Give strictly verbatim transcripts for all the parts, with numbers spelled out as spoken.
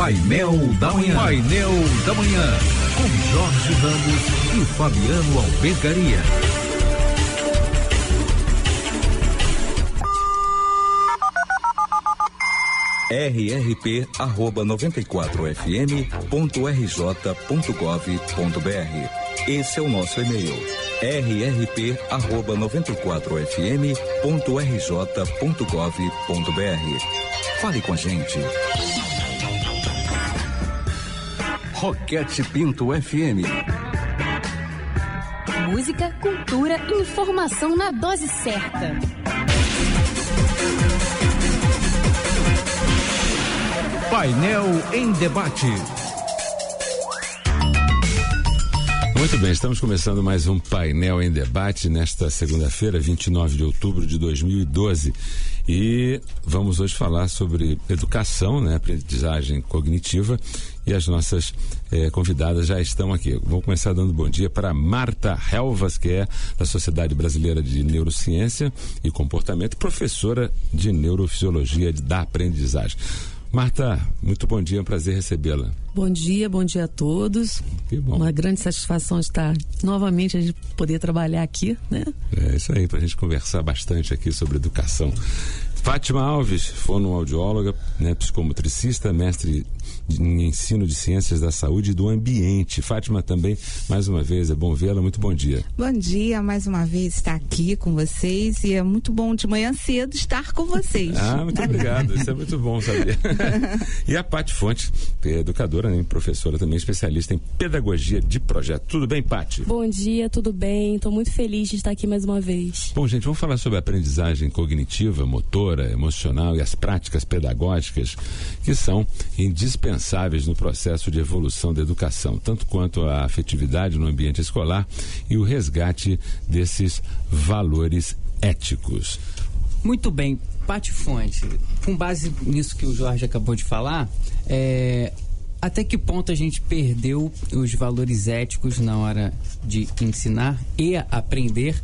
Painel da Manhã. Painel da Manhã. Com Jorge Ramos e Fabiano Albergaria. r r p arroba noventa e quatro f m ponto r j ponto gov ponto b r. Esse é o nosso e-mail. r r p arroba noventa e quatro f m ponto r j ponto gov ponto b r. Fale com a gente. Roquete Pinto F M. Música, cultura e informação na dose certa. Painel em Debate. Muito bem, estamos começando mais um Painel em Debate nesta segunda-feira, vinte e nove de outubro de dois mil e doze. E vamos hoje falar sobre educação, né, aprendizagem cognitiva, e as nossas eh, convidadas já estão aqui. Vou começar dando bom dia para Marta Helvas, que é da Sociedade Brasileira de Neurociência e Comportamento, professora de Neurofisiologia da Aprendizagem. Marta, muito bom dia, é um prazer recebê-la. Bom dia, bom dia a todos. Que bom. Uma grande satisfação estar novamente a gente poder trabalhar aqui, né? É isso aí, para a gente conversar bastante aqui sobre educação. Fátima Alves, fonoaudióloga, né, psicomotricista, mestre em ensino de ciências da saúde e do ambiente. Fátima também, mais uma vez, é bom vê-la, muito bom dia. Bom dia, mais uma vez estar aqui com vocês, e é muito bom de manhã cedo estar com vocês. Ah, muito obrigado, isso é muito bom saber. E a Paty Fontes, que é educadora, né, professora também, especialista em pedagogia de projeto. Tudo bem, Paty? Bom dia, tudo bem, estou muito feliz de estar aqui mais uma vez. Bom, gente, vamos falar sobre a aprendizagem cognitiva, motora, emocional e as práticas pedagógicas que são indispensáveis no processo de evolução da educação, tanto quanto a afetividade no ambiente escolar e o resgate desses valores éticos. Muito bem, Paty Fontes, com base nisso que o Jorge acabou de falar, é, até que ponto a gente perdeu os valores éticos na hora de ensinar e aprender,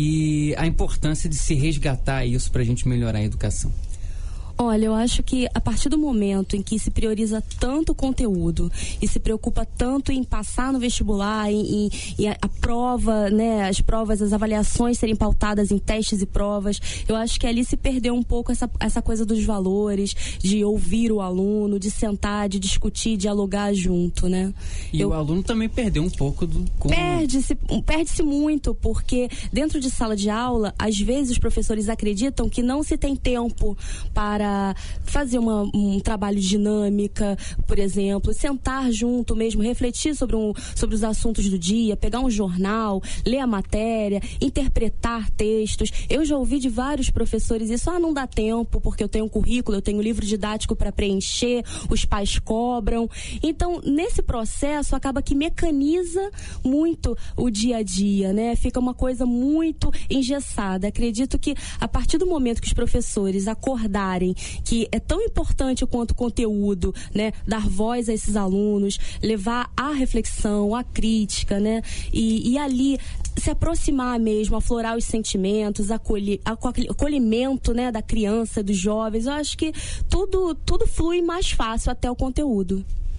e a importância de se resgatar isso para a gente melhorar a educação? Olha, eu acho que a partir do momento em que se prioriza tanto o conteúdo e se preocupa tanto em passar no vestibular, em, em, em a, a prova, né, as provas, as avaliações serem pautadas em testes e provas, eu acho que ali se perdeu um pouco essa, essa coisa dos valores, de ouvir o aluno, de sentar, de discutir, dialogar junto, né? E eu, o aluno também perdeu um pouco do... Com... Perde-se, perde-se muito, porque dentro de sala de aula, às vezes os professores acreditam que não se tem tempo para fazer uma, um trabalho de dinâmica, por exemplo, sentar junto mesmo, refletir sobre, um, sobre os assuntos do dia, pegar um jornal, ler a matéria, interpretar textos. Eu já ouvi de vários professores isso, ah, não dá tempo porque eu tenho um currículo, eu tenho um livro didático para preencher, os pais cobram. Então, nesse processo, acaba que mecaniza muito o dia a dia, né? Fica uma coisa muito engessada. Acredito que a partir do momento que os professores acordarem que é tão importante quanto o conteúdo, né, dar voz a esses alunos, levar a reflexão, a crítica, né, e, e ali se aproximar mesmo, aflorar os sentimentos, acolher, acolhimento, né, da criança, dos jovens. Eu acho que tudo, tudo flui mais fácil até o conteúdo.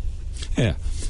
É.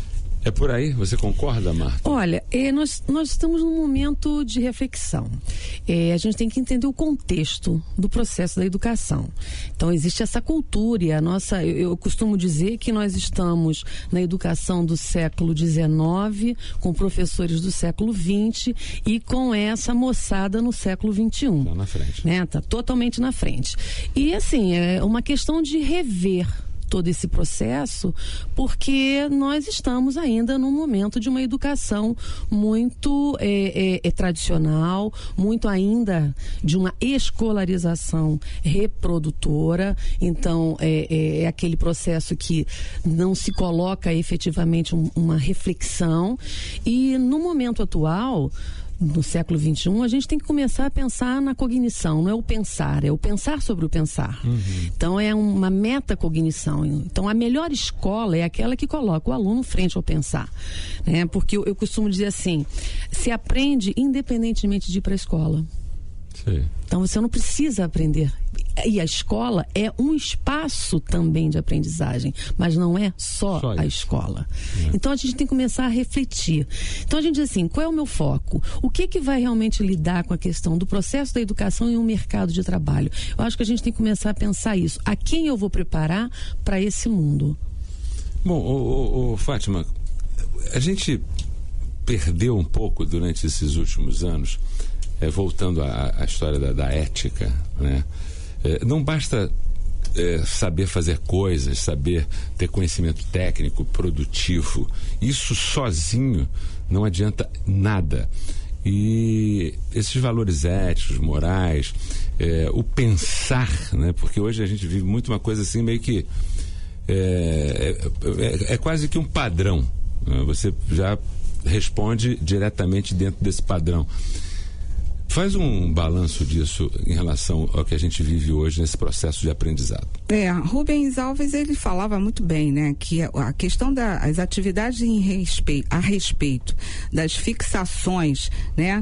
É por aí? Você concorda, Marta? Olha, é, nós, nós estamos num momento de reflexão. É, a gente tem que entender o contexto do processo da educação. Então, existe essa cultura e a nossa... Eu, eu costumo dizer que nós estamos na educação do século dezenove, com professores do século vinte e com essa moçada no século vinte e um. Tá na frente. Né? Tá totalmente na frente. E, assim, é uma questão de rever todo esse processo, porque nós estamos ainda num momento de uma educação muito é, é, é, tradicional, muito ainda de uma escolarização reprodutora. Então é, é aquele processo que não se coloca efetivamente um, uma reflexão, e no momento atual, no século vinte e um, a gente tem que começar a pensar na cognição, não é o pensar, é o pensar sobre o pensar. Uhum. Então é uma metacognição. Então a melhor escola é aquela que coloca o aluno frente ao pensar, né? Porque eu, eu costumo dizer assim, se aprende independentemente de ir para a escola. Sim. Então você não precisa aprender. E a escola é um espaço também de aprendizagem, mas não é só, só a escola. É. Então a gente tem que começar a refletir. Então a gente diz assim, qual é o meu foco? O que que vai realmente lidar com a questão do processo da educação em um mercado de trabalho? Eu acho que a gente tem que começar a pensar isso. A quem eu vou preparar para esse mundo? Bom, ô, ô, ô, Fátima, a gente perdeu um pouco durante esses últimos anos, é, voltando à, à história da, da ética, né? É, não basta é, saber fazer coisas, saber ter conhecimento técnico, produtivo. Isso sozinho não adianta nada. E esses valores éticos, morais, é, o pensar, né? Porque hoje a gente vive muito uma coisa assim meio que é, é, é quase que um padrão, né? Você já responde diretamente dentro desse padrão. Faz um balanço disso em relação ao que a gente vive hoje nesse processo de aprendizado. É, Rubens Alves, ele falava muito bem, né, que a questão das atividades em respeito, a respeito das fixações, né,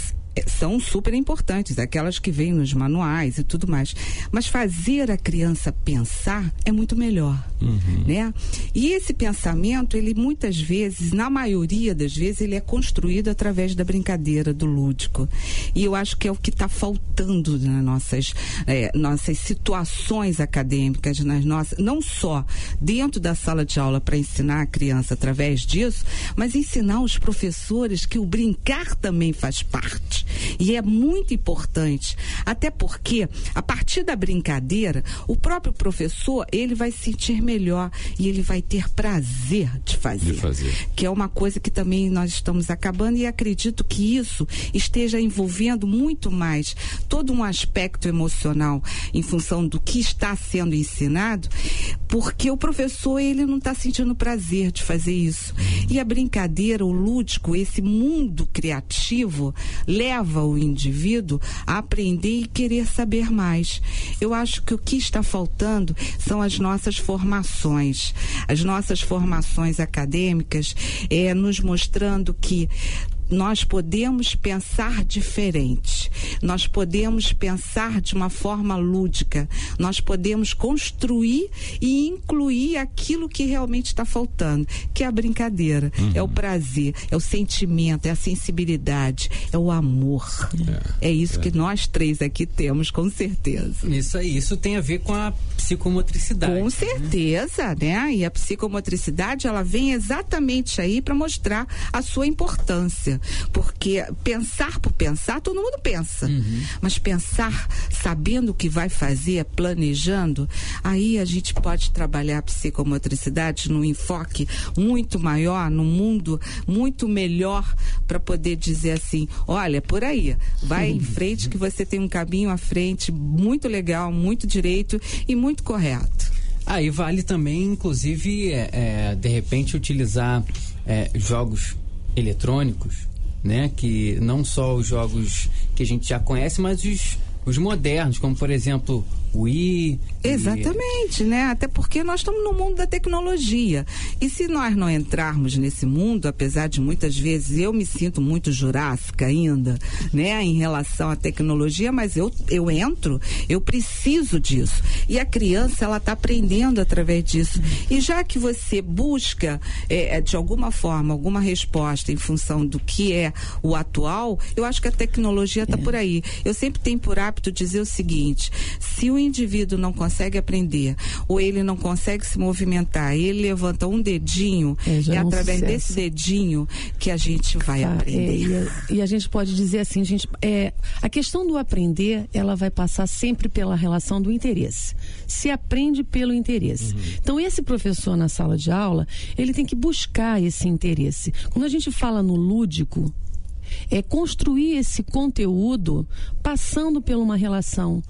são super importantes, aquelas que vêm nos manuais e tudo mais, mas fazer a criança pensar é muito melhor, uhum. né? E esse pensamento, ele muitas vezes, na maioria das vezes, ele é construído através da brincadeira, do lúdico, e eu acho que é o que está faltando nas nossas, é, nossas situações acadêmicas, nas nossas, não só dentro da sala de aula para ensinar a criança através disso, mas ensinar os professores que o brincar também faz parte. E é muito importante, até porque a partir da brincadeira, o próprio professor, ele vai se sentir melhor e ele vai ter prazer de fazer, de fazer. Que é uma coisa que também nós estamos acabando, e acredito que isso esteja envolvendo muito mais todo um aspecto emocional em função do que está sendo ensinado, porque o professor, ele não está sentindo prazer de fazer isso. E a brincadeira, o lúdico, esse mundo criativo leva o indivíduo a aprender e querer saber mais. Eu acho que o que está faltando são as nossas formações, as nossas formações acadêmicas, é, nos mostrando que nós podemos pensar diferente, nós podemos pensar de uma forma lúdica, nós podemos construir e incluir aquilo que realmente está faltando, que é a brincadeira, uhum. é o prazer, é o sentimento, é a sensibilidade, é o amor. É, é isso é. que nós três aqui temos, com certeza. Isso aí, isso tem a ver com a psicomotricidade. Com certeza, né? né? E a psicomotricidade, ela vem exatamente aí para mostrar a sua importância. Porque pensar por pensar, todo mundo pensa, uhum. mas pensar sabendo o que vai fazer, planejando, aí a gente pode trabalhar a psicomotricidade num enfoque muito maior, num mundo muito melhor, para poder dizer assim, olha, por aí, vai uhum. em frente, que você tem um caminho à frente muito legal, muito direito e muito correto. Aí ah, vale também, inclusive, é, é, de repente utilizar é, jogos eletrônicos, né? Que não só os jogos que a gente já conhece, mas os, os modernos, como por exemplo o Wii. Exatamente, e... né? Até porque nós estamos no mundo da tecnologia. E se nós não entrarmos nesse mundo, apesar de muitas vezes eu me sinto muito jurássica ainda, né? Em relação à tecnologia, mas eu, eu entro, eu preciso disso. E a criança, ela está aprendendo através disso. E já que você busca, é, de alguma forma, alguma resposta em função do que é o atual, eu acho que a tecnologia está é. por aí. Eu sempre tenho por hábito dizer o seguinte, se o indivíduo não consegue aprender, ou ele não consegue se movimentar, ele levanta um dedinho, é, é através desse dedinho que a gente vai ah, aprender. É, e, a, e a gente pode dizer assim, gente, é, a questão do aprender, ela vai passar sempre pela relação do interesse. Se aprende pelo interesse. Uhum. Então, esse professor na sala de aula, ele tem que buscar esse interesse. Quando a gente fala no lúdico, é construir esse conteúdo passando por uma relação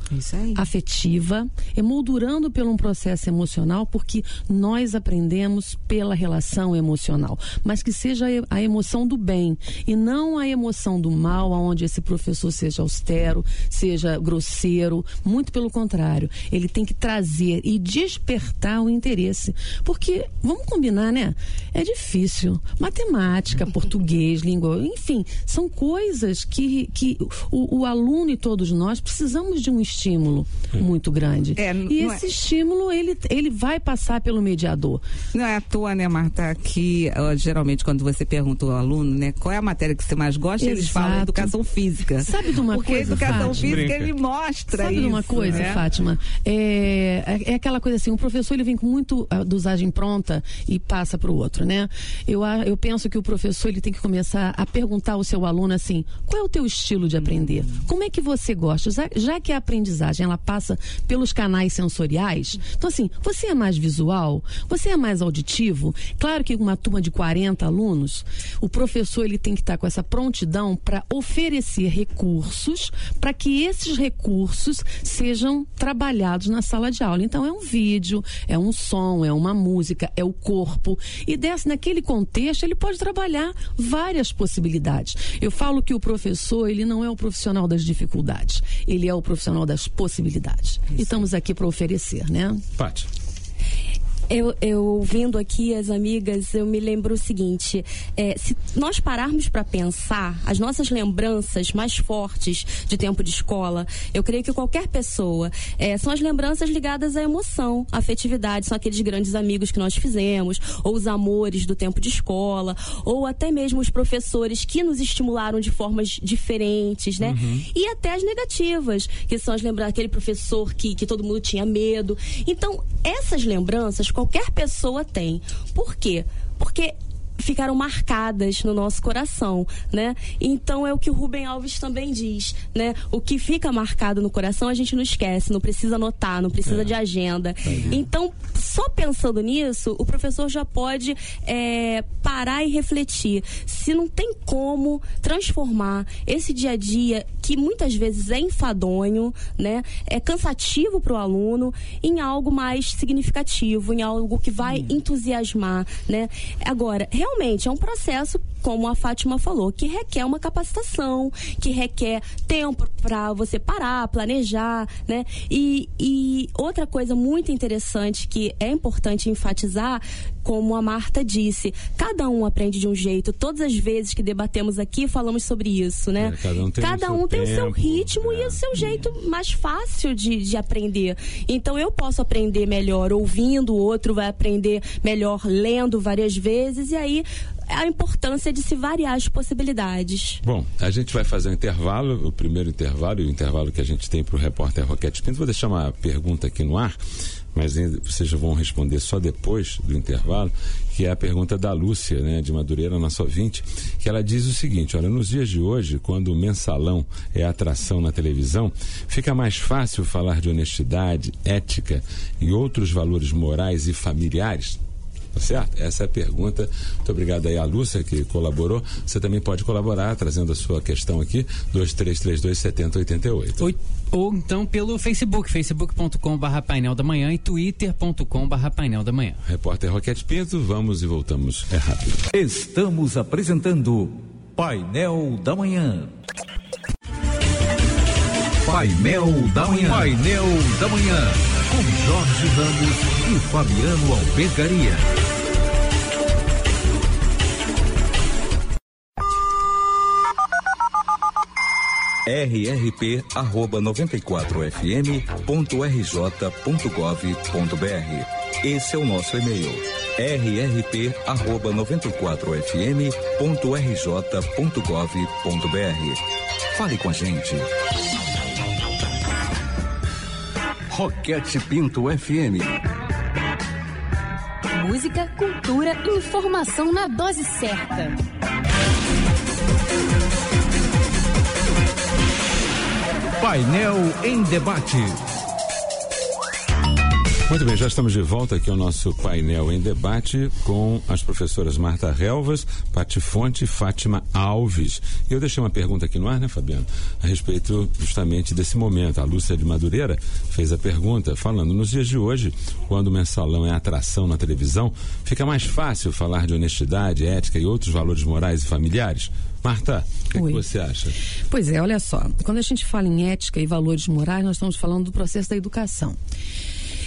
afetiva, emoldurando por um processo emocional, porque nós aprendemos pela relação emocional, mas que seja a emoção do bem e não a emoção do mal, onde esse professor seja austero, seja grosseiro, muito pelo contrário, ele tem que trazer e despertar o interesse, porque, vamos combinar, né? É difícil, matemática, português, língua, enfim, São coisas que, que o, o aluno e todos nós precisamos de um estímulo muito grande. É, e esse é... estímulo, ele, ele vai passar pelo mediador. Não é à toa, né, Marta, que uh, geralmente quando você pergunta ao aluno, né, qual é a matéria que você mais gosta, Exato. Eles falam educação física. Sabe de uma Porque coisa, Porque a educação Fátima? física, Brinca. ele mostra Sabe isso. de uma coisa, né? Fátima? É, é aquela coisa assim, o professor ele vem com muito a dosagem pronta e passa para o outro, né? Eu, eu penso que o professor ele tem que começar a perguntar ao seu aluno assim, qual é o teu estilo de aprender? Como é que você gosta? Já, já que a aprendizagem ela passa pelos canais sensoriais, então assim, você é mais visual? Você é mais auditivo? Claro que uma turma de quarenta alunos, o professor ele tem que estar com essa prontidão para oferecer recursos para que esses recursos sejam trabalhados na sala de aula. Então é um vídeo, é um som, é uma música, é o corpo. E desse, naquele contexto ele pode trabalhar várias possibilidades. Eu falo que o professor ele não é o profissional das dificuldades, ele é o profissional das possibilidades. E estamos aqui para oferecer, né? Paty. Eu, eu ouvindo aqui as amigas, eu me lembro o seguinte, é, se nós pararmos para pensar, as nossas lembranças mais fortes de tempo de escola, eu creio que qualquer pessoa, é, são as lembranças ligadas à emoção, à afetividade, são aqueles grandes amigos que nós fizemos, ou os amores do tempo de escola, ou até mesmo os professores que nos estimularam de formas diferentes, né? Uhum. E até as negativas, que são as lembranças, aquele professor que, que todo mundo tinha medo. Então, essas lembranças qualquer pessoa tem. Por quê? Porque ficaram marcadas no nosso coração, né? Então é o que o Rubem Alves também diz, né? O que fica marcado no coração a gente não esquece, não precisa anotar, não precisa é. de agenda. É. Então, só pensando nisso, o professor já pode é, parar e refletir se não tem como transformar esse dia a dia, que muitas vezes é enfadonho, né? É cansativo para o aluno, em algo mais significativo, em algo que vai hum. entusiasmar, né? Agora, realmente Realmente é um processo, como a Fátima falou, que requer uma capacitação, que requer tempo para você parar, planejar, né? E, e outra coisa muito interessante que é importante enfatizar, como a Marta disse, cada um aprende de um jeito. Todas as vezes que debatemos aqui falamos sobre isso, né? É, cada um tem, cada um o, tem o seu ritmo é. e o seu jeito mais fácil de, de aprender. Então eu posso aprender melhor ouvindo, o outro vai aprender melhor lendo várias vezes, e aí a importância de se variar as possibilidades. Bom, a gente vai fazer um intervalo, o primeiro intervalo e o intervalo que a gente tem para o repórter Roquete Pinto. Vou deixar uma pergunta aqui no ar, mas vocês já vão responder só depois do intervalo, que é a pergunta da Lúcia, né, de Madureira, nossa ouvinte, que ela diz o seguinte: olha, nos dias de hoje, quando o mensalão é atração na televisão, fica mais fácil falar de honestidade, ética e outros valores morais e familiares? Tá certo? Essa é a pergunta. Muito obrigado aí a Lúcia, que colaborou. Você também pode colaborar, trazendo a sua questão aqui, dois três três dois, sete zero oito oito. Ou, ou então pelo Facebook, facebook ponto com barra painel da manhã e twitter ponto com barra painel da manhã. Repórter Roquete Pinto, vamos e voltamos. É rápido. Estamos apresentando Painel da Manhã. Painel da Manhã. Painel da Manhã. Com Jorge Ramos e Fabiano Albergaria. r r p arroba noventa e quatro f m ponto r j ponto gov ponto b r. Esse é o nosso e-mail. r r p arroba noventa e quatro f m ponto r j ponto gov ponto b r. Fale com a gente. Roquete Pinto F M. Música, cultura e informação na dose certa. Painel em debate. Muito bem, já estamos de volta aqui ao nosso painel em debate com as professoras Marta Relvas, Paty Fonte e Fátima Alves. E eu deixei uma pergunta aqui no ar, né, Fabiano, a respeito justamente desse momento. A Lúcia de Madureira fez a pergunta falando, nos dias de hoje, quando o mensalão é atração na televisão, fica mais fácil falar de honestidade, ética e outros valores morais e familiares? Marta, o que, é que você acha? Pois é, olha só, quando a gente fala em ética e valores morais, nós estamos falando do processo da educação.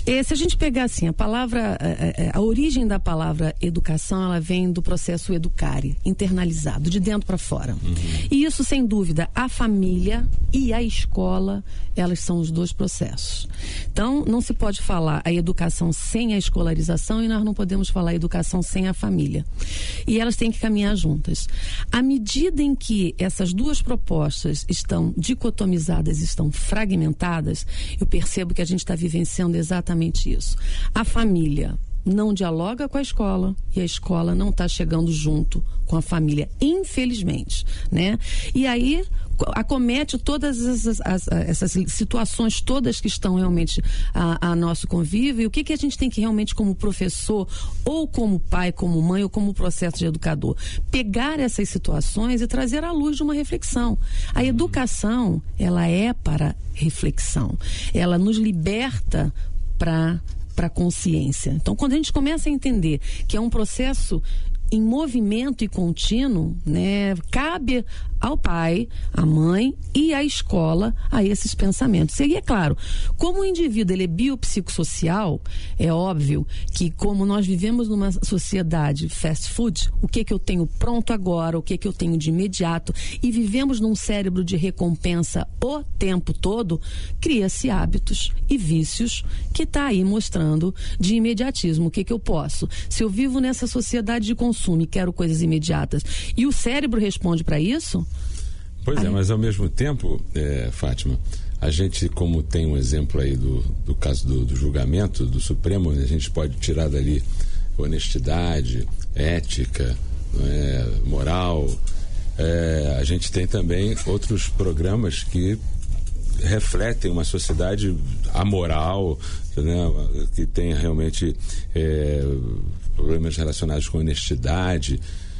É, se a gente pegar assim, a palavra, a, a, a origem da palavra educação, ela vem do processo educare, internalizado, de dentro para fora. Uhum. E isso, sem dúvida, a família e a escola, elas são os dois processos. Então, não se pode falar a educação sem a escolarização e nós não podemos falar a educação sem a família. E elas têm que caminhar juntas. À medida em que essas duas propostas estão dicotomizadas, estão fragmentadas, eu percebo que a gente está vivenciando exatamente isso. A família não dialoga com a escola e a escola não está chegando junto com a família, infelizmente, né? E aí acomete todas essas, as, essas situações todas que estão realmente a, a nosso convívio. E o que, que a gente tem que realmente, como professor, ou como pai, como mãe, ou como processo de educador, pegar essas situações e trazer à luz de uma reflexão. A educação, ela é para reflexão. Ela nos liberta para para a consciência. Então, quando a gente começa a entender que é um processo em movimento e contínuo, né, cabe ao pai, à mãe e à escola a esses pensamentos. E é claro, como o indivíduo ele é biopsicossocial, é óbvio que como nós vivemos numa sociedade fast food, o que que eu tenho pronto agora, o que que eu tenho de imediato, e vivemos num cérebro de recompensa o tempo todo, cria-se hábitos e vícios que está aí mostrando de imediatismo. O que que eu posso? Se eu vivo nessa sociedade de consumo e quero coisas imediatas e o cérebro responde para isso. Pois aí... é, mas ao mesmo tempo, é, Fátima, a gente, como tem um exemplo aí do, do caso do, do julgamento do Supremo, a gente pode tirar dali honestidade, ética, é, moral. É, a gente tem também outros programas que refletem uma sociedade amoral, né, que tem realmente é, problemas relacionados com honestidade.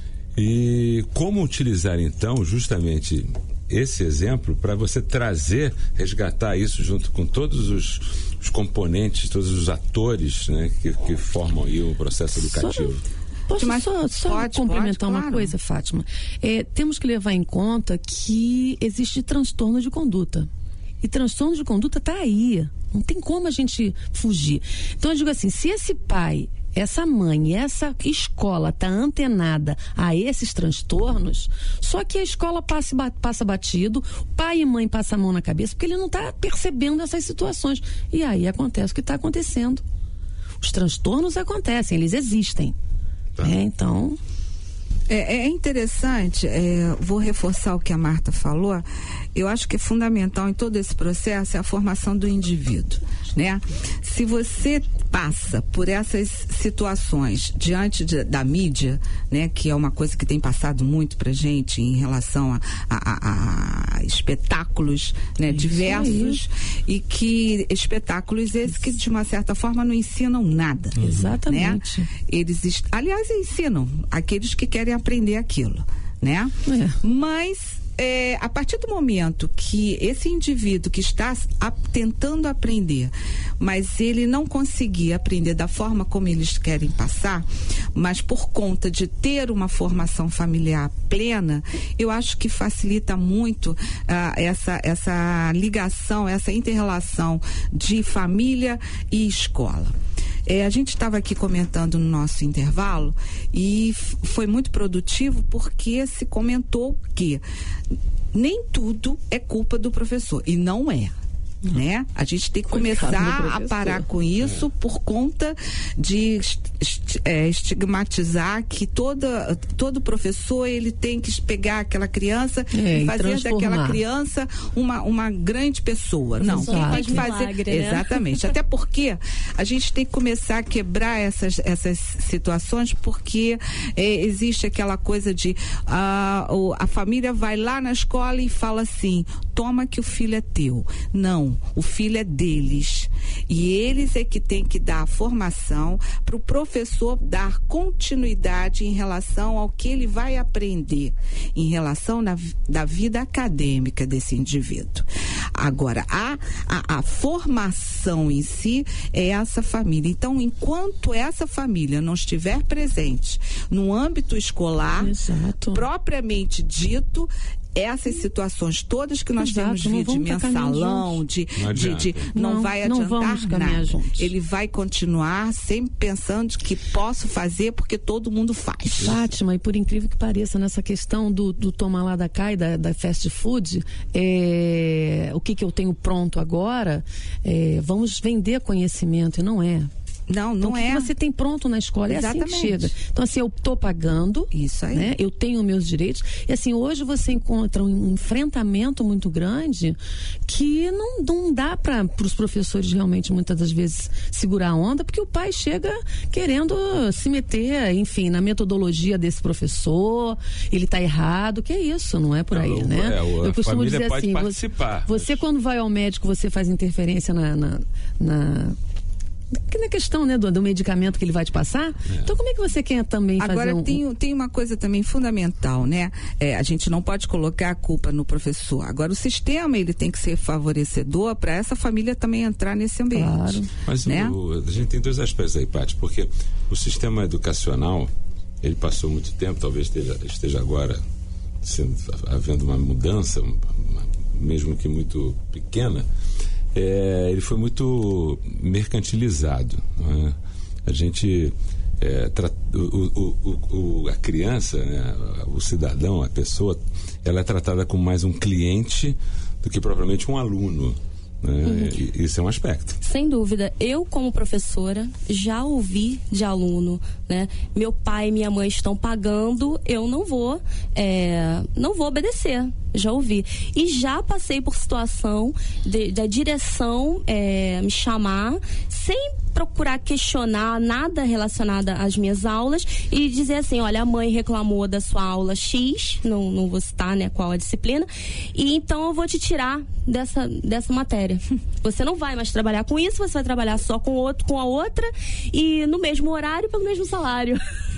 E como utilizar então justamente esse exemplo para você trazer, resgatar isso junto com todos os, os componentes, todos os atores, né, que, que formam aí o processo educativo. Posso Mas só, só pode, complementar pode, uma claro. coisa, Fátima? É, temos que levar em conta que existe transtorno de conduta. E transtorno de conduta está aí. Não tem como a gente fugir. Então eu digo assim, se esse pai, essa mãe, essa escola está antenada a esses transtornos, só que a escola passa, passa batido, pai e mãe passam a mão na cabeça, porque ele não está percebendo essas situações. E aí acontece o que está acontecendo. Os transtornos acontecem, eles existem. Tá. É, então... É, é interessante, é, vou reforçar o que a Marta falou. Eu acho que é fundamental em todo esse processo é a formação do indivíduo, né? Se você passa por essas situações diante de, da mídia, né, que é uma coisa que tem passado muito pra gente em relação a, a, a, a espetáculos, né, isso diversos aí. E que espetáculos esses que de uma certa forma não ensinam nada. Uhum. Exatamente. Né? Eles, aliás, ensinam aqueles que querem aprender aquilo, né? É. Mas É, a partir do momento que esse indivíduo que está a, tentando aprender, mas ele não conseguir aprender da forma como eles querem passar, mas por conta de ter uma formação familiar plena, eu acho que facilita muito uh, essa, essa ligação, essa inter-relação de família e escola. É, a gente estava aqui comentando no nosso intervalo e f- foi muito produtivo porque se comentou que nem tudo é culpa do professor, e não é. Né? A gente tem que começar a parar com isso por conta de est- é, estigmatizar que toda, todo professor ele tem que pegar aquela criança é, e fazer daquela criança uma, uma grande pessoa. Não, quem vai fazer milagre, né? Exatamente. Até porque a gente tem que começar a quebrar essas, essas situações, porque é, existe aquela coisa de a, a família vai lá na escola e fala assim: toma que o filho é teu. Não. O filho é deles e eles é que tem que dar a formação para o professor dar continuidade em relação ao que ele vai aprender em relação na, da vida acadêmica desse indivíduo. Agora, a, a, a formação em si é essa família. Então, enquanto essa família não estiver presente no âmbito escolar, exato, propriamente dito, essas situações todas que nós Exato, temos visto de mensalão, de não, de, de, não, não vai adiantar não nada. Juntos. Ele vai continuar sempre pensando que posso fazer porque todo mundo faz. Fátima, e por incrível que pareça, nessa questão do, do tomar lá da cá e da, da fast food, é, o que, que eu tenho pronto agora, é, vamos vender conhecimento, e não é. Não, não então, é. O que você tem pronto na escola, exatamente. É assim que chega. Então, assim, eu estou pagando, isso aí. Né? Eu tenho meus direitos. E assim, hoje você encontra um enfrentamento muito grande que não, não dá para os professores realmente, muitas das vezes, segurar a onda, porque o pai chega querendo se meter, enfim, na metodologia desse professor, ele está errado, que é isso, não é por aí, não, né? É, eu costumo dizer pode assim, participar, você, você mas... quando vai ao médico, você faz interferência na... na, na na questão, né, do, do medicamento que ele vai te passar. É. Então, como é que você quer também fazer Agora, um... tem, tem uma coisa também fundamental, né? É, a gente não pode colocar a culpa no professor. Agora, o sistema, ele tem que ser favorecedor para essa família também entrar nesse ambiente. Claro. Mas né? o, a gente tem dois aspectos aí, Paty, porque o sistema educacional, ele passou muito tempo, talvez esteja, esteja agora sendo, havendo uma mudança, uma, mesmo que muito pequena. É, ele foi muito mercantilizado, não é? A gente é, tra- o, o, o, a criança, né, o cidadão, a pessoa, ela é tratada como mais um cliente do que propriamente um aluno, né? Uhum. E, isso é um aspecto. Sem dúvida. Eu, como professora, já ouvi de aluno, né? Meu pai e minha mãe estão pagando, eu não vou, é, não vou obedecer. Já ouvi. E já passei por situação de, da direção é, me chamar sem procurar questionar nada relacionado às minhas aulas e dizer assim, olha, a mãe reclamou da sua aula X, não, não vou citar, né, qual a disciplina, e então eu vou te tirar dessa, dessa matéria. Você não vai mais trabalhar com isso, você vai trabalhar só com, outro, com a outra e no mesmo horário pelo mesmo salário.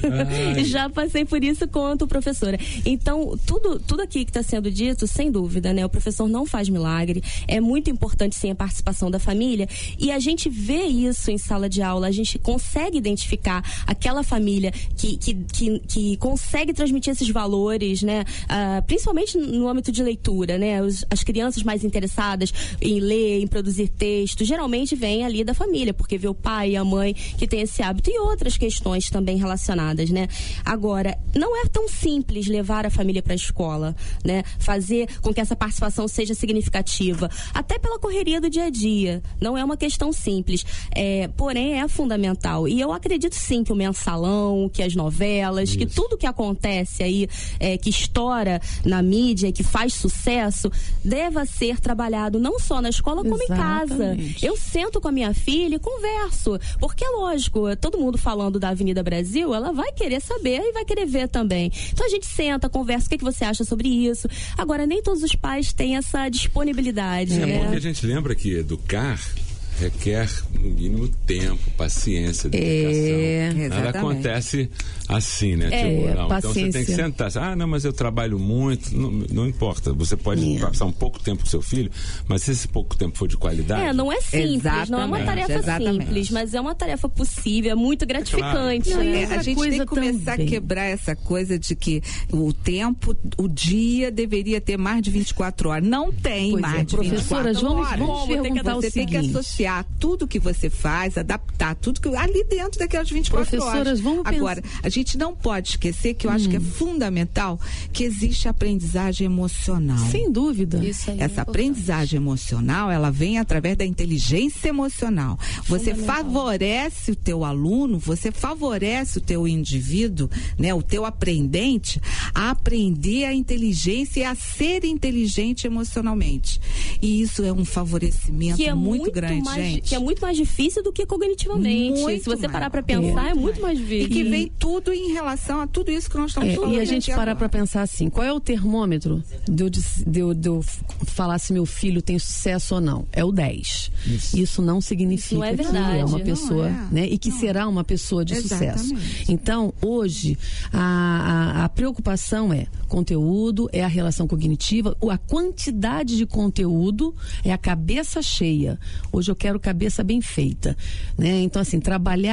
Já passei por isso quanto professora. Então, tudo, tudo aqui que está sendo dito, sem dúvida, né? O professor não faz milagre. É muito importante, sim, a participação da família. E a gente vê isso em sala de aula. A gente consegue identificar aquela família que, que, que, que consegue transmitir esses valores, né? Uh, principalmente no âmbito de leitura, né? Os, as crianças mais interessadas em ler, em produzir texto, geralmente vêm ali da família, porque vê o pai e a mãe que tem esse hábito e outras questões também relacionadas. Né? Agora, não é tão simples levar a família para a escola, né? Fazer com que essa participação seja significativa, até pela correria do dia a dia. Não é uma questão simples, é, porém é fundamental. E eu acredito sim que o mensalão, que as novelas, Isso. que tudo que acontece aí, é, que estoura na mídia, que faz sucesso, deva ser trabalhado não só na escola, como Exatamente. Em casa. Eu sento com a minha filha e converso, porque é lógico, todo mundo falando da Avenida Brasil, ela vai querer saber e vai querer ver também. Então a gente senta, conversa, o que, que você acha sobre isso? Agora, nem todos os pais têm essa disponibilidade. É, né? Porque a gente lembra que educar requer no mínimo tempo, paciência, dedicação. É, Nada acontece assim, né? É, tipo, não, paciência. Então você tem que sentar. Ah, não, mas eu trabalho muito. Não, não importa. Você pode é. passar um pouco tempo com seu filho, mas se esse pouco tempo for de qualidade. É, não é simples, Exatamente. Não é uma tarefa Exatamente. Simples, mas é uma tarefa possível, é muito gratificante. Claro. Né? É, a gente tem que começar também. a quebrar essa coisa de que o tempo, o dia deveria ter mais de vinte e quatro horas. Não tem pois mais é, de vinte e quatro horas. Vamos, vamos perguntar você o tem seguinte. que associar tudo que você faz, adaptar tudo que ali dentro daquelas vinte e quatro Professoras, horas. Vamos Agora, pensar. a gente não pode esquecer que eu hum. acho que é fundamental que existe a aprendizagem emocional. Sem dúvida. Isso aí Essa é aprendizagem emocional, ela vem através da inteligência emocional. Você favorece o teu aluno, você favorece o teu indivíduo, né, o teu aprendente a aprender a inteligência e a ser inteligente emocionalmente. E isso é um favorecimento que é muito, muito grande, mais, gente. Que é muito mais difícil do que cognitivamente. Muito Se você mais. parar para pensar, é, é muito mais difícil. E que vem tudo em relação a tudo isso que nós estamos é, falando. E a gente parar para pensar assim, qual é o termômetro de eu, de, eu, de eu falar se meu filho tem sucesso ou não? É o dez. Isso, isso não significa não é que verdade. é uma pessoa, é. né? E que não. será uma pessoa de Exatamente. sucesso. Então, hoje, a, a, a preocupação é conteúdo, é a relação cognitiva, a quantidade de conteúdo, é a cabeça cheia. Hoje eu quero cabeça bem feita, né? Então, assim, trabalhar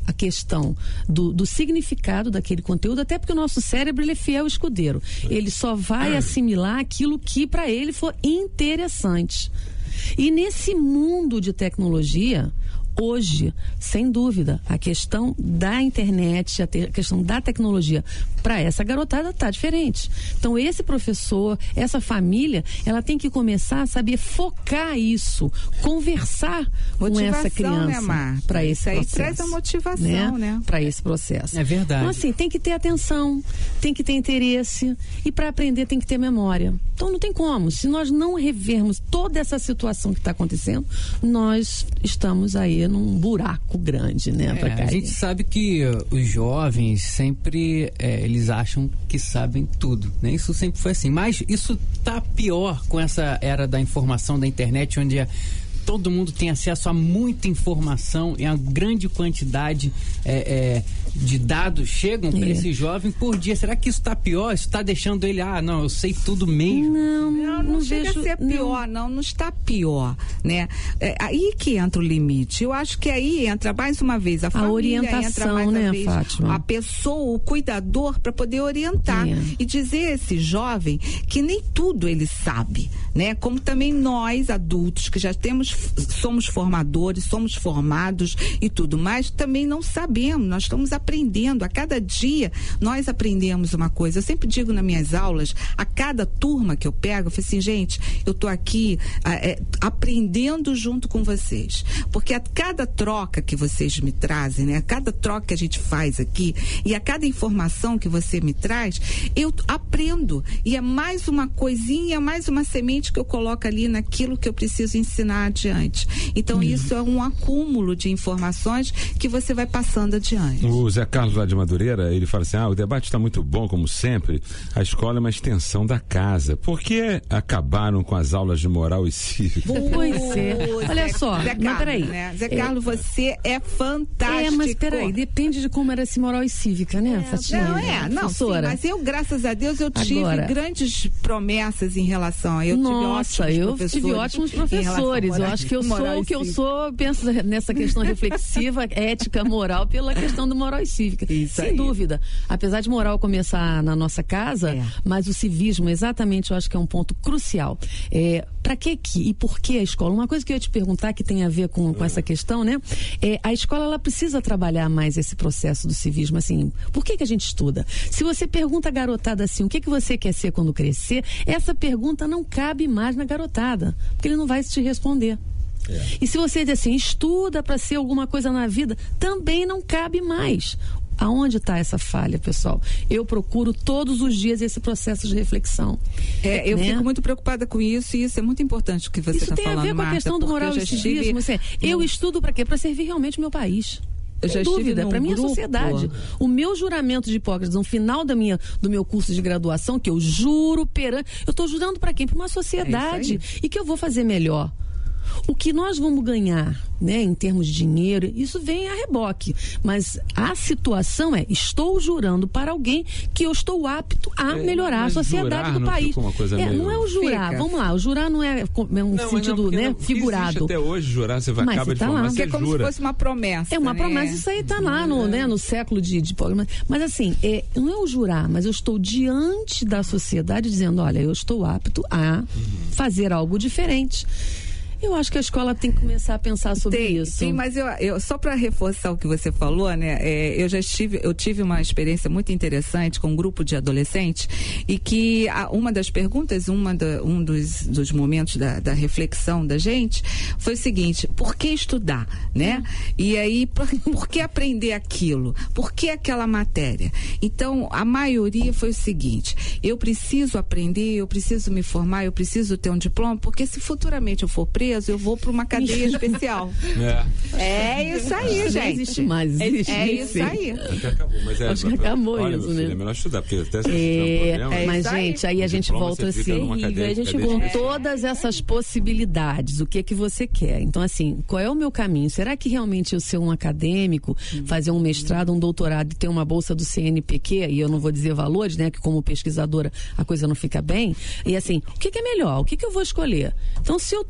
a questão do, do significado daquele conteúdo, até porque o nosso cérebro ele é fiel escudeiro. Ele só vai assimilar aquilo que para ele for interessante. E nesse mundo de tecnologia, hoje, sem dúvida, a questão da internet, a, te, a questão da tecnologia para essa garotada tá diferente. Então, esse professor, essa família, ela tem que começar a saber focar isso, conversar motivação, com essa criança, né, para esse aí processo. Traz a motivação, né? né? Para esse processo. É verdade. Então, assim, tem que ter atenção, tem que ter interesse e para aprender tem que ter memória. Então, não tem como. Se nós não revermos toda essa situação que está acontecendo, nós estamos aí num buraco grande, né? É, pra cair. A gente sabe que uh, os jovens sempre é, eles acham que sabem tudo, né? Isso sempre foi assim, mas isso tá pior com essa era da informação da internet, onde é, todo mundo tem acesso a muita informação e a grande quantidade é, é, de dados chegam para é. esse jovem por dia. Será que isso está pior? Isso está deixando ele, ah, não, eu sei tudo mesmo? Não, não, não, não chega vejo, a ser pior, não, não, não está pior, né? É aí que entra o limite. Eu acho que aí entra mais uma vez a, a família, orientação, entra mais né, uma vez Fátima? A pessoa, o cuidador, para poder orientar é. e dizer a esse jovem que nem tudo ele sabe, né? Como também nós, adultos, que já temos, somos formadores, somos formados e tudo mais, também não sabemos, nós estamos aprendendo, a cada dia nós aprendemos uma coisa. Eu sempre digo nas minhas aulas, a cada turma que eu pego, eu falo assim, gente, eu tô aqui é, aprendendo junto com vocês, porque a cada troca que vocês me trazem, né, a cada troca que a gente faz aqui e a cada informação que você me traz, eu aprendo, e é mais uma coisinha, mais uma semente que eu coloco ali naquilo que eu preciso ensinar adiante. Então uhum. isso é um acúmulo de informações que você vai passando adiante. O Zé Carlos lá de Madureira, ele fala assim, ah, o debate está muito bom, como sempre, a escola é uma extensão da casa. Por que acabaram com as aulas de moral e cívica? Pois é. Olha Zé, só, Zé mas Carlos, peraí. Né? Zé Carlos, é, você é fantástico. É, mas peraí, depende de como era esse moral e cívica, né, é, Fatinha? Não, é, não, sim, mas eu, graças a Deus, eu tive Agora, grandes promessas em relação a eu nossa, tive eu tive ótimos professores. Eu acho que eu sou o que eu sou, penso nessa questão reflexiva, ética, moral, pela questão do moral e cívica. Isso Sem aí. dúvida. Apesar de moral começar na nossa casa, é. mas o civismo, exatamente, eu acho que é um ponto crucial. É, para que que e por que a escola? Uma coisa que eu ia te perguntar que tem a ver com, com essa questão, né? É, a escola, ela precisa trabalhar mais esse processo do civismo, assim, por que que a gente estuda? Se você pergunta a garotada assim, o que que você quer ser quando crescer? Essa pergunta não cabe mais na garotada, porque ele não vai te responder. É. E se você diz assim, estuda para ser alguma coisa na vida, também não cabe mais. Aonde está essa falha, pessoal? Eu procuro todos os dias esse processo de reflexão. É, eu né? fico muito preocupada com isso, e isso é muito importante o que você está falando, Isso tem a ver com Marta, a questão do moral e civismo. Estive... Eu estudo para quê? Para servir realmente o meu país. Eu já Sem dúvida, para minha grupo. sociedade. O meu juramento de Hipócrates, no final da minha, do meu curso de graduação, que eu juro perante... Eu estou jurando para quem? Para uma sociedade. É e que eu vou fazer melhor. O que nós vamos ganhar, né, em termos de dinheiro, isso vem a reboque. Mas a situação é, estou jurando para alguém que eu estou apto a é, melhorar a sociedade do país. Uma coisa é, meio... Não é o jurar, Fica. Vamos lá, o jurar não é, é um não, sentido, não, né, não, figurado. Até hoje jurar, você vai mas acaba você de tá formar, lá. você é como jura. se fosse uma promessa. É uma né? promessa, isso aí tá lá no, né, no século de, de mas assim, é, não é o jurar, mas eu estou diante da sociedade dizendo, olha, eu estou apto a uhum. fazer algo diferente. Eu acho que a escola tem que começar a pensar sobre tem, isso. Sim, mas eu, eu só para reforçar o que você falou, né? É, eu já estive, eu tive uma experiência muito interessante com um grupo de adolescentes e que a, uma das perguntas, uma da, um dos, dos momentos da, da reflexão da gente foi o seguinte: por que estudar, né? Hum. E aí, por, por que aprender aquilo? Por que aquela matéria? Então, a maioria foi o seguinte: eu preciso aprender, eu preciso me formar, eu preciso ter um diploma, porque se futuramente eu for preso, eu vou para uma cadeia especial. É. é isso aí, gente. Não existe mais. Existe. É, é isso aí. Acho que acabou, mas é, Acho que acabou olha, isso, filho, né? É melhor estudar, porque até se é, tiver um problema... É, mas, aí. gente, aí a gente volta assim, a gente com todas essas possibilidades, o que que você quer. Então, assim, qual é o meu caminho? Será que realmente eu ser um acadêmico, hum. fazer um mestrado, um doutorado e ter uma bolsa do C N P Q, e eu não vou dizer valores, né, que como pesquisadora a coisa não fica bem, e assim, o que que é melhor? O que que eu vou escolher? Então, se eu tô numa sociedade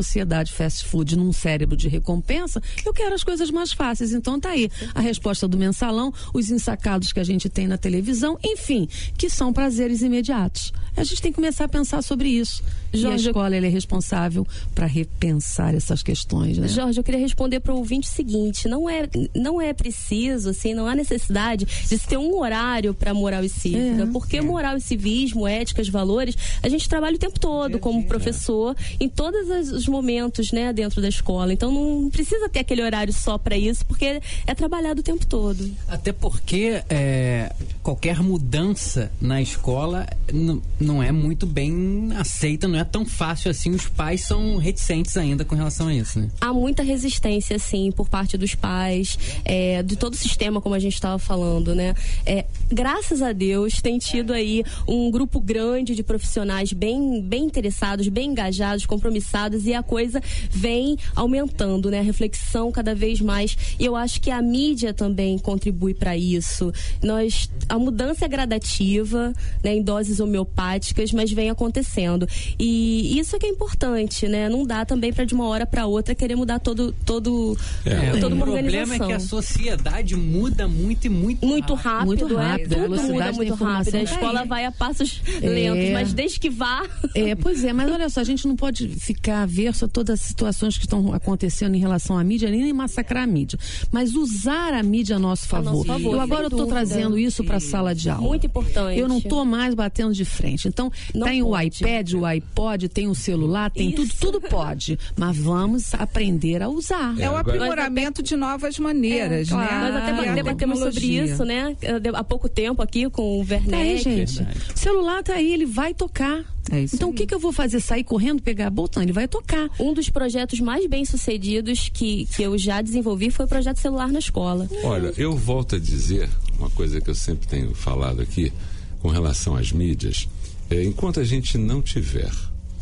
sociedade fast food num cérebro de recompensa, eu quero as coisas mais fáceis. Então tá aí a resposta do mensalão, os ensacados que a gente tem na televisão, enfim, que são prazeres imediatos. A gente tem que começar a pensar sobre isso. Jorge, e a escola ela é responsável para repensar essas questões, né? Jorge, eu queria responder para o ouvinte o seguinte: não é, não é preciso, assim, não há necessidade de se ter um horário para moral e cívica, é, porque é. moral e civismo, éticas, valores, a gente trabalha o tempo todo como professor, em todos os momentos, né, dentro da escola. Então não precisa ter aquele horário só para isso, porque é trabalhado o tempo todo. Até porque é, qualquer mudança na escola n- não é muito bem aceita, não é tão fácil assim. Os pais são reticentes ainda com relação a isso, né? Há muita resistência, sim, por parte dos pais, é, de todo o sistema, como a gente estava falando, né? É, graças a Deus, tem tido aí um grupo grande de profissionais bem, bem interessados, bem engajados, compromissados, e a coisa vem aumentando, né? A reflexão cada vez mais. E eu acho que a mídia também contribui para isso. Nós, a mudança é gradativa, né, em doses homeopáticas, mas vem acontecendo. E isso é que é importante, né? Não dá também para de uma hora para outra querer mudar todo, todo, é, toda uma organização. O problema é que a sociedade muda muito e muito, muito rápido. Muito rápido. É, tudo muda muito rápido. A escola vai a passos é. lentos, mas desde que vá... É, pois é, mas olha só, a gente não pode ficar averso a todas as situações que estão acontecendo em relação à mídia, nem massacrar a mídia, mas usar a mídia a nosso favor. A nosso favor. Eu agora estou trazendo isso para a sala de aula. Muito importante. Eu não estou mais batendo de frente. Então, não tem pode. o iPad, o iPod, tem o celular, tem isso. tudo, tudo pode. Mas vamos aprender a usar. É, é o aprimoramento de novas maneiras, é, né? Claro. Nós até debatemos sobre isso, né? Há pouco tempo aqui com o Werneck. Tá aí, gente. O celular tá aí, ele vai tocar. É então aí. O que, que eu vou fazer? Sair correndo, pegar a botão? Ele vai tocar. Um dos projetos mais bem sucedidos que, que eu já desenvolvi foi o projeto celular na escola. Olha, eu volto a dizer uma coisa que eu sempre tenho falado aqui com relação às mídias. É, enquanto a gente não tiver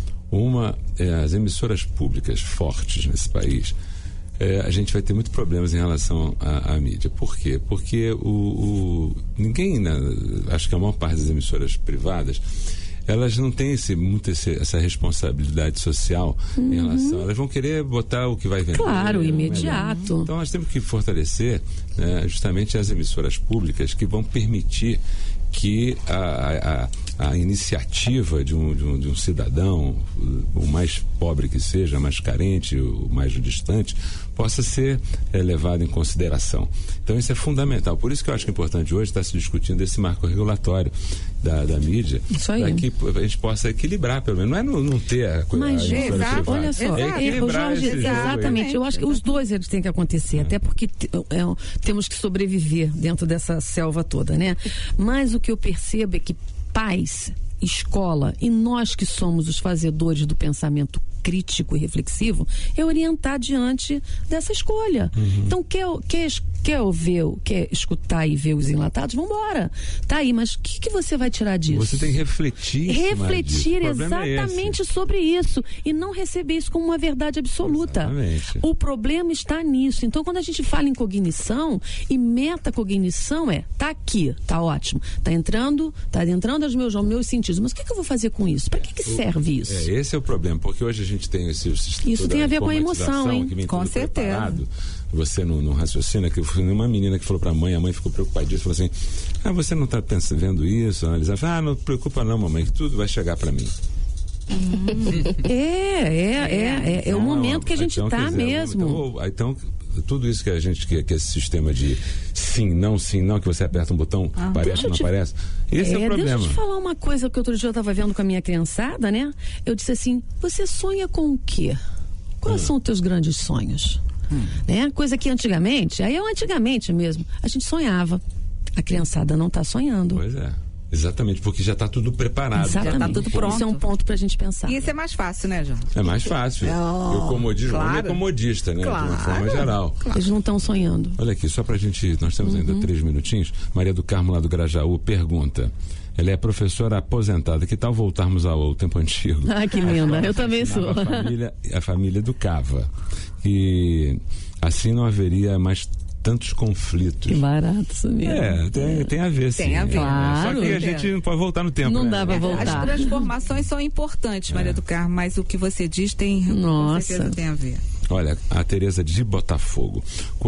uma é, as emissoras públicas fortes nesse país, é, a gente vai ter muitos problemas em relação à, à mídia. Por quê? Porque o, o ninguém, né, acho que a maior parte das emissoras privadas, elas não têm esse, muito esse, essa responsabilidade social uhum. em relação... Elas vão querer botar o que vai vender. Claro, imediato. Melhor. Então nós temos que fortalecer, né, justamente as emissoras públicas que vão permitir que a, a, a iniciativa de um, de, um, de um cidadão, o mais pobre que seja, mais carente, o mais distante, possa ser é, levado em consideração. Então isso é fundamental. Por isso que eu acho que é importante hoje estar se discutindo esse marco regulatório da, da mídia, para que a gente possa equilibrar, pelo menos. Não é não, não ter a coisa. Mas, a exato, olha só, é equilibrar Jorge, exatamente, eu acho que os dois eles têm que acontecer, é. até porque t- é, temos que sobreviver dentro dessa selva toda, né? Mas o que eu percebo é que pais, escola e nós que somos os fazedores do pensamento crítico e reflexivo, é orientar diante dessa escolha. Uhum. Então, quer, quer, quer ver, quer escutar e ver os enlatados? Vamos embora. Tá aí, mas o que, que você vai tirar disso? Você tem que refletir. Refletir exatamente é sobre isso e não receber isso como uma verdade absoluta. Exatamente. O problema está nisso. Então, quando a gente fala em cognição e metacognição, é, tá aqui, tá ótimo, tá entrando, tá entrando aos meus, aos meus sentidos, mas o que, que eu vou fazer com isso? Para que, que serve isso? É, esse é o problema, porque hoje a gente tem esse, esse isso tem a ver com a emoção, hein? Com certeza. Preparado. Você não, não raciocina, que uma menina que falou pra mãe, a mãe ficou preocupadíssima, falou assim, ah, você não tá pensando, vendo isso, analisando, ah, não preocupa não, mamãe, que tudo vai chegar pra mim. Hum. é, é, é, é, é o momento que a gente então, tá quiser, mesmo. Então, então, tudo isso que a gente, que, que esse sistema de sim, não, sim, não, que você aperta um botão, ah, parece ou não te... aparece, esse é, é o problema. Deixa eu te falar uma coisa que outro dia eu estava vendo com a minha criançada, né? Eu disse assim, você sonha com o quê? Quais hum. são os teus grandes sonhos? Hum. Né? Coisa que antigamente, aí é antigamente mesmo, a gente sonhava. A criançada não está sonhando. Pois é. Exatamente, porque já está tudo preparado. Exatamente. Já está tudo pronto. Isso é um ponto para a gente pensar. E isso é mais fácil, né, João? É mais fácil. Oh, o comodismo claro. é comodista, né? Claro. De uma forma geral. Claro. Eles não estão sonhando. Olha aqui, só para a gente, nós temos ainda uhum. três minutinhos. Maria do Carmo, lá do Grajaú, pergunta. Ela é professora aposentada. Que tal voltarmos ao, ao tempo antigo? Ah, que linda. Eu também sou. A família, a família educava. E assim não haveria mais tantos conflitos. Que barato isso mesmo. É, tem, tem a ver, sim. Tem a ver. Claro. Só que a gente não pode voltar no tempo. Não né? dá pra voltar. As transformações são importantes, Maria do Carmo, mas o que você diz tem, Nossa. com certeza tem a ver. Olha, a Tereza de Botafogo,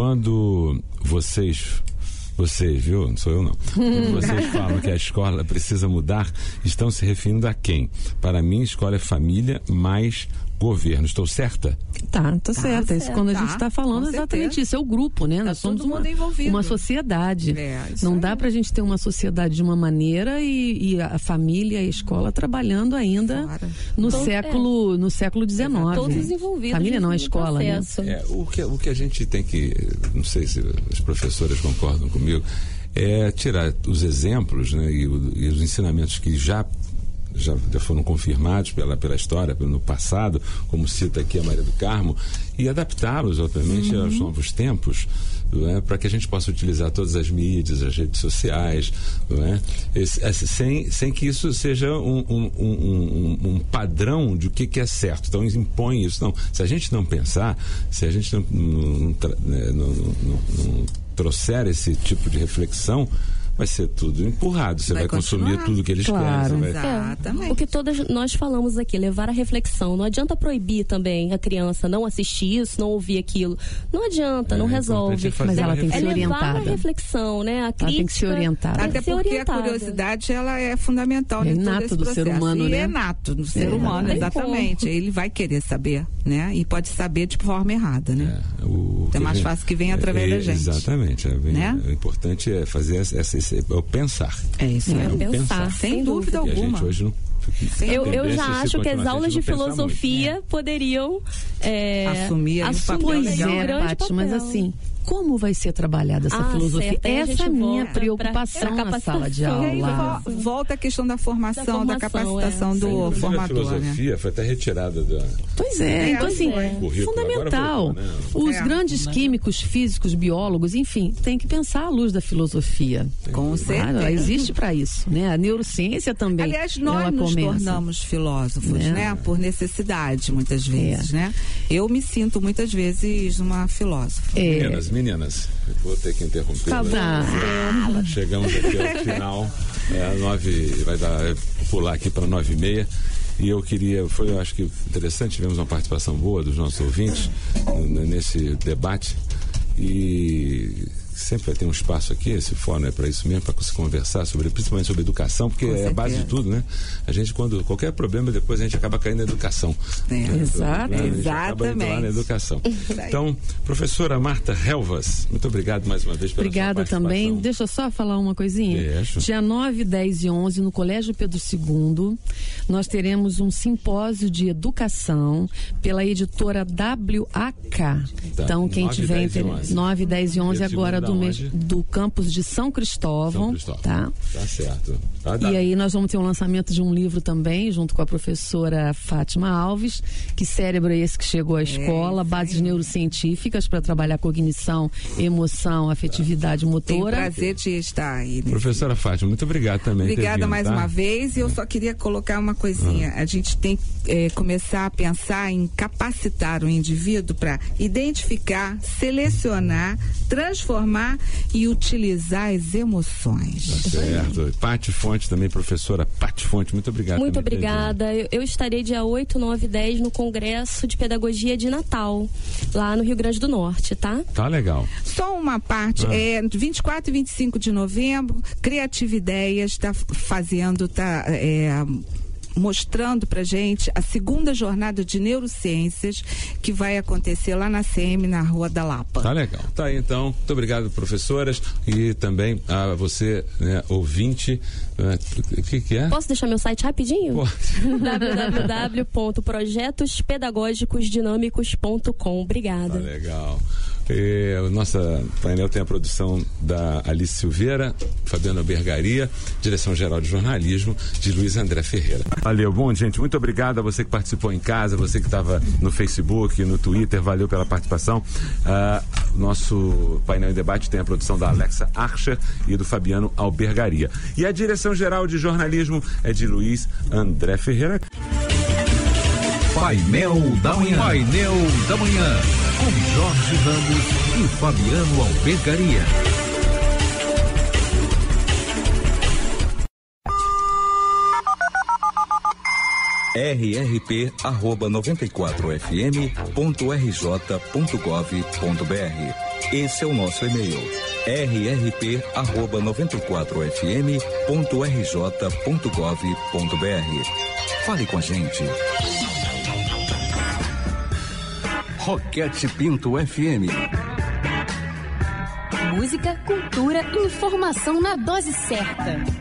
quando vocês, vocês, viu? Não sou eu não. Quando vocês falam que a escola precisa mudar, estão se referindo a quem? Para mim, escola é família mais governo. Estou certa? Tá, tá certo. É isso quando a gente está falando com exatamente certeza. isso. É o grupo, né? Tá Nós somos todo uma, mundo envolvido. uma sociedade. É, isso Não aí. dá pra gente ter uma sociedade de uma maneira e, e a família e a escola trabalhando ainda Claro. no Então, século no século dezenove. Todos envolvidos. Família não, a nesse escola, né? processo. É, o, que, o que a gente tem que, não sei se as professoras concordam comigo, é tirar os exemplos, né, e, o, e os ensinamentos que já Já, já foram confirmados pela, pela história, no passado, como cita aqui a Maria do Carmo, e adaptá-los, obviamente, Uhum. aos novos tempos, não é? Para que a gente possa utilizar todas as mídias, as redes sociais, não é? Esse, esse, sem, sem que isso seja um, um, um, um, um padrão de o que, que é certo. Então, impõe isso. Não. Se a gente não pensar, se a gente não, não, não, tra- né, não, não, não, não trouxer esse tipo de reflexão, vai ser tudo empurrado, você vai, Vai consumir continuar. tudo que eles Claro. querem. Você vai... Exatamente. O que todas nós falamos aqui, levar a reflexão. Não adianta proibir também a criança não assistir isso, não ouvir aquilo. Não adianta, É, não é resolve. importante fazer Mas ela uma tem que É ser reflexão. levar a orientada. reflexão, né? A Ela crítica. tem que ser orientada. tem Até que ser porque orientada. a curiosidade ela é fundamental É em todo inato esse do ser processo. humano, e né? é nato do ser É, humano, não tem exatamente. Ele vai querer saber, né? E pode saber de forma errada, né? É, o É que mais a gente- fácil que venha através é, da gente. Exatamente. É, bem- Né? O importante é fazer essa, essa, esse, é o pensar. É isso É aí. pensar, pensar. Sem sem dúvida E a alguma. gente hoje não. Eu, eu tendência, já se acho que as continuar assim, a aulas gente de não pensa filosofia poderiam é, Assumir aí um papel assumir Pois legal. um é, grande Paty, mas papel. assim, como vai ser trabalhada essa Ah, filosofia? certo. Aí a Essa é gente a minha volta preocupação pra- pra na sala de E capacitação. aí aula. vo- volta a questão da formação, da, Da formação, capacitação é. do Inclusive, a formador, né? filosofia foi até retirada da. Pois é, É, então pois assim, é. Currículo, fundamental. agora voltou, né? Os É. grandes químicos, físicos, biólogos, enfim, tem que pensar à luz da filosofia. Com Claro, certeza. ela existe para isso, né? A neurociência também. Aliás, nós ela nos começa. tornamos filósofos, Né? né? Por necessidade, muitas vezes, É. né? Eu me sinto muitas vezes uma filósofa. É, Meninas, meninas, eu vou ter que interromper. tá né? bom. Chegamos aqui ao final. É, nove, vai dar, pular aqui para nove e meia. E eu queria, foi, eu acho que interessante, tivemos uma participação boa dos nossos ouvintes n- nesse debate. E sempre vai ter um espaço aqui, esse fórum é para isso mesmo, para se conversar sobre, principalmente sobre educação, porque Com é a base de certeza. tudo, né? A gente, quando qualquer problema, depois a gente acaba caindo na educação. É. Né? Exato. A gente acaba indo lá na Exatamente. educação. Isso aí. Então, professora Marta Helvas, muito obrigado mais uma vez pela Obrigada sua também. participação. Deixa eu só falar uma coisinha. Deixa. Dia nove, dez e onze, no Colégio Pedro segundo, nós teremos um simpósio de educação pela editora W A K. Tá. Então, quem nove, tiver dez e interesse. onze. nove, dez e onze Pedro agora segundo do, da mês, onde? do campus de São Cristóvão. São Cristóvão. Tá? Tá certo. Tá, tá. E aí nós vamos ter um lançamento de um livro também, junto com a professora Fátima Alves. Que cérebro é esse que chegou à escola? isso Bases aí. neurocientíficas para trabalhar cognição, emoção, afetividade Tenho o motora. prazer de estar aí. nesse- Professora Fátima, muito obrigado também. por ter Obrigada vindo, mais tá? uma vez. E eu só queria colocar uma coisinha. A gente tem que eh, começar a pensar em capacitar o indivíduo para identificar, selecionar, transformar e utilizar as emoções. Tá certo. Pati Fonte também, professora Pati Fonte, muito obrigado. Muito também por ter vindo. obrigada. Eu, eu estarei dia oito, nove e dez no Congresso de Pedagogia de Natal, lá no Rio Grande do Norte, tá? Tá legal. Só uma parte, Ah. é vinte e quatro e vinte e cinco de novembro, Criativa Ideias está fazendo, tá é, mostrando pra gente a segunda jornada de neurociências que vai acontecer lá na C M, na Rua da Lapa. Tá legal. Tá aí então. Muito obrigado, professoras. E também a você, né, ouvinte. né, O que, que é? Posso deixar meu site rapidinho? Pode. w w w ponto projetos pedagógicos dinâmicos ponto com. Tá Obrigada. legal. E, o nosso painel tem a produção da Alice Silveira, Fabiana Bergaria, direção-geral de jornalismo de Luiz André Ferreira. Valeu, bom, gente, muito obrigado a você que participou em casa, você que estava no Facebook, no Twitter, valeu pela participação. Ah, nosso painel em debate tem a produção da Alexa Archer e do Fabiano Albergaria. E a direção-geral de jornalismo é de Luiz André Ferreira. Painel da Manhã. Painel da Manhã. com Jorge Ramos e Fabiano Albergaria. r r p arroba noventa e quatro f m ponto r j ponto gov ponto b r. Esse é o nosso e-mail. r r p arroba noventa e quatro f m ponto r j ponto gov ponto b r. Fale com a gente. Roquete Pinto F M. Música, cultura e informação na dose certa.